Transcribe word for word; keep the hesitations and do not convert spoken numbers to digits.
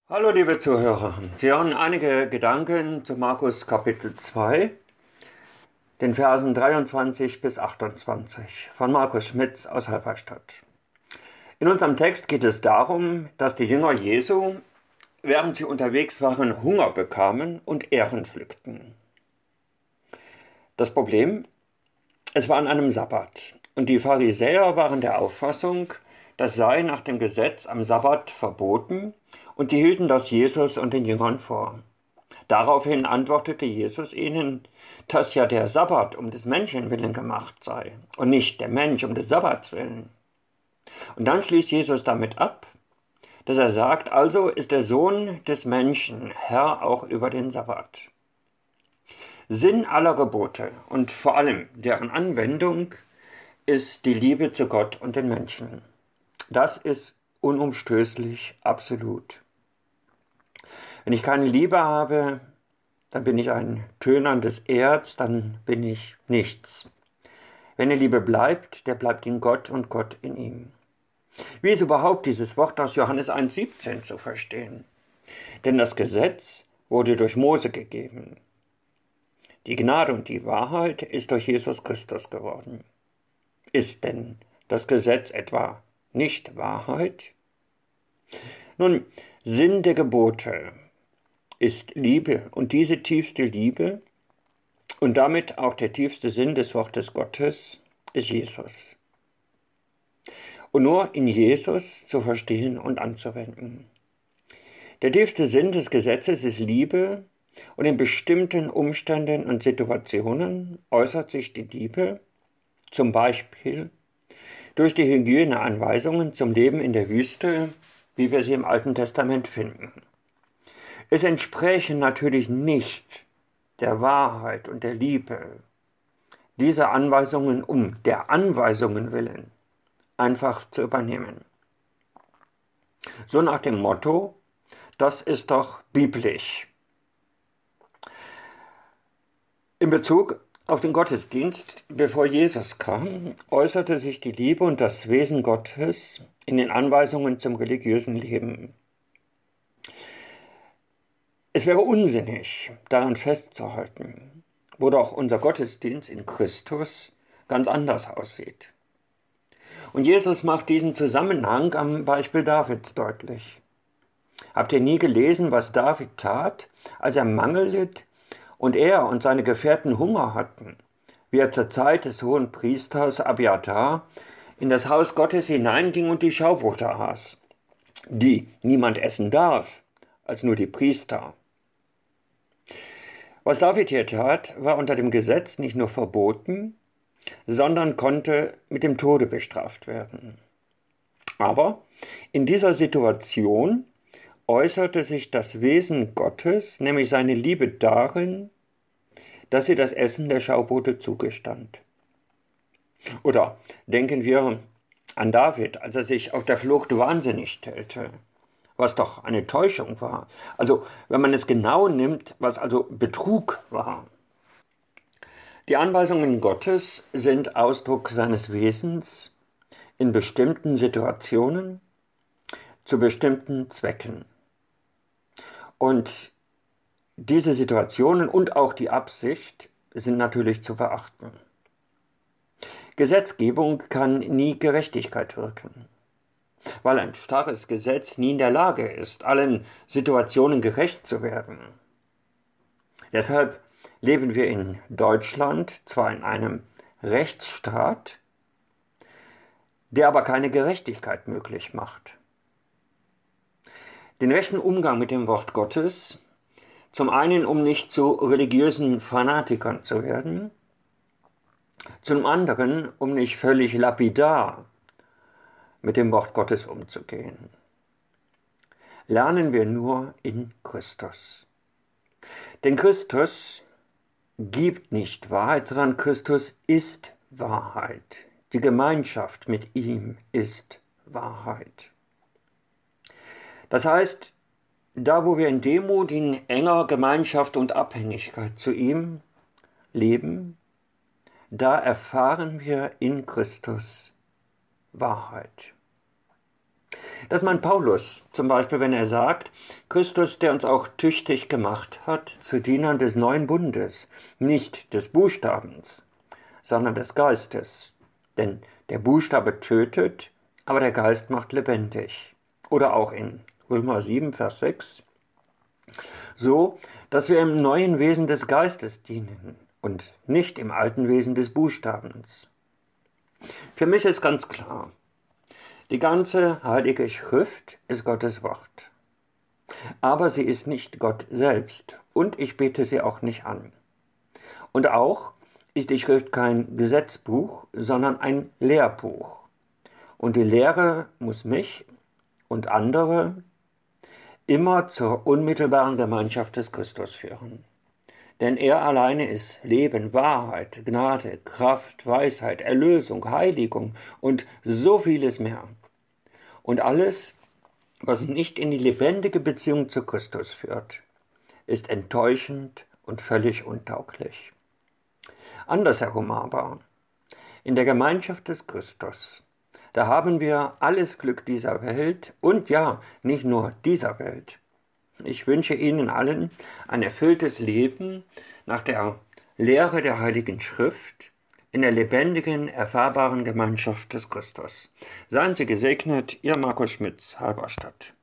Hallo liebe Zuhörer, Sie hören einige Gedanken zu Markus Kapitel zwei, den Versen dreiundzwanzig bis achtundzwanzig von Markus Schmitz aus Halberstadt. In unserem Text geht es darum, dass die Jünger Jesu, während sie unterwegs waren, Hunger bekamen und Ähren pflückten. Das Problem? Es war an einem Sabbat und die Pharisäer waren der Auffassung, das sei nach dem Gesetz am Sabbat verboten, und sie hielten das Jesus und den Jüngern vor. Daraufhin antwortete Jesus ihnen, dass ja der Sabbat um des Menschen willen gemacht sei und nicht der Mensch um des Sabbats willen. Und dann schließt Jesus damit ab, dass er sagt, also ist der Sohn des Menschen Herr auch über den Sabbat. Sinn aller Gebote und vor allem deren Anwendung ist die Liebe zu Gott und den Menschen. Das ist unumstößlich absolut. Wenn ich keine Liebe habe, dann bin ich ein tönerndes Erz, dann bin ich nichts. Wenn die Liebe bleibt, der bleibt in Gott und Gott in ihm. Wie ist überhaupt dieses Wort aus Johannes eins siebzehn zu verstehen? Denn das Gesetz wurde durch Mose gegeben. Die Gnade und die Wahrheit ist durch Jesus Christus geworden. Ist denn das Gesetz etwa nicht Wahrheit? Nun, Sinn der Gebote ist Liebe, und diese tiefste Liebe und damit auch der tiefste Sinn des Wortes Gottes ist Jesus. Und nur in Jesus zu verstehen und anzuwenden. Der tiefste Sinn des Gesetzes ist Liebe, und in bestimmten Umständen und Situationen äußert sich die Liebe, zum Beispiel durch die Hygieneanweisungen zum Leben in der Wüste, wie wir sie im Alten Testament finden. Es entspräche natürlich nicht der Wahrheit und der Liebe, diese Anweisungen um der Anweisungen willen einfach zu übernehmen. So nach dem Motto, das ist doch biblisch. In Bezug auf den Gottesdienst, bevor Jesus kam, äußerte sich die Liebe und das Wesen Gottes in den Anweisungen zum religiösen Leben. Es wäre unsinnig, daran festzuhalten, wo doch unser Gottesdienst in Christus ganz anders aussieht. Und Jesus macht diesen Zusammenhang am Beispiel Davids deutlich. Habt ihr nie gelesen, was David tat, als er Mangel litt und er und seine Gefährten Hunger hatten, wie er zur Zeit des hohen Priesters Abiathar in das Haus Gottes hineinging und die Schaubrote aß, die niemand essen darf, als nur die Priester. Was David hier tat, war unter dem Gesetz nicht nur verboten, sondern konnte mit dem Tode bestraft werden. Aber in dieser Situation äußerte sich das Wesen Gottes, nämlich seine Liebe, darin, dass sie das Essen der Schaubrote zugestand. Oder denken wir an David, als er sich auf der Flucht wahnsinnig stellte, was doch eine Täuschung war. Also wenn man es genau nimmt, was also Betrug war. Die Anweisungen Gottes sind Ausdruck seines Wesens in bestimmten Situationen, zu bestimmten Zwecken. Und diese Situationen und auch die Absicht sind natürlich zu beachten. Gesetzgebung kann nie Gerechtigkeit wirken, weil ein starres Gesetz nie in der Lage ist, allen Situationen gerecht zu werden. Deshalb leben wir in Deutschland zwar in einem Rechtsstaat, der aber keine Gerechtigkeit möglich macht. Den rechten Umgang mit dem Wort Gottes, zum einen um nicht zu religiösen Fanatikern zu werden, zum anderen um nicht völlig lapidar mit dem Wort Gottes umzugehen. Lernen wir nur in Christus. Denn Christus gibt nicht Wahrheit, sondern Christus ist Wahrheit. Die Gemeinschaft mit ihm ist Wahrheit. Das heißt, da wo wir in Demut, in enger Gemeinschaft und Abhängigkeit zu ihm leben, da erfahren wir in Christus Wahrheit. Das meint Paulus, zum Beispiel, wenn er sagt, Christus, der uns auch tüchtig gemacht hat zu Dienern des neuen Bundes, nicht des Buchstabens, sondern des Geistes. Denn der Buchstabe tötet, aber der Geist macht lebendig. Oder auch in Römer sieben, Vers sechs. So, dass wir im neuen Wesen des Geistes dienen und nicht im alten Wesen des Buchstabens. Für mich ist ganz klar, die ganze Heilige Schrift ist Gottes Wort. Aber sie ist nicht Gott selbst und ich bete sie auch nicht an. Und auch ist die Schrift kein Gesetzbuch, sondern ein Lehrbuch. Und die Lehre muss mich und andere immer zur unmittelbaren Gemeinschaft des Christus führen. Denn er alleine ist Leben, Wahrheit, Gnade, Kraft, Weisheit, Erlösung, Heiligung und so vieles mehr. Und alles, was nicht in die lebendige Beziehung zu Christus führt, ist enttäuschend und völlig untauglich. Andersherum aber, in der Gemeinschaft des Christus, da haben wir alles Glück dieser Welt und ja, nicht nur dieser Welt. Ich wünsche Ihnen allen ein erfülltes Leben nach der Lehre der Heiligen Schrift in der lebendigen, erfahrbaren Gemeinschaft des Christus. Seien Sie gesegnet, Ihr Markus Schmitz, Halberstadt.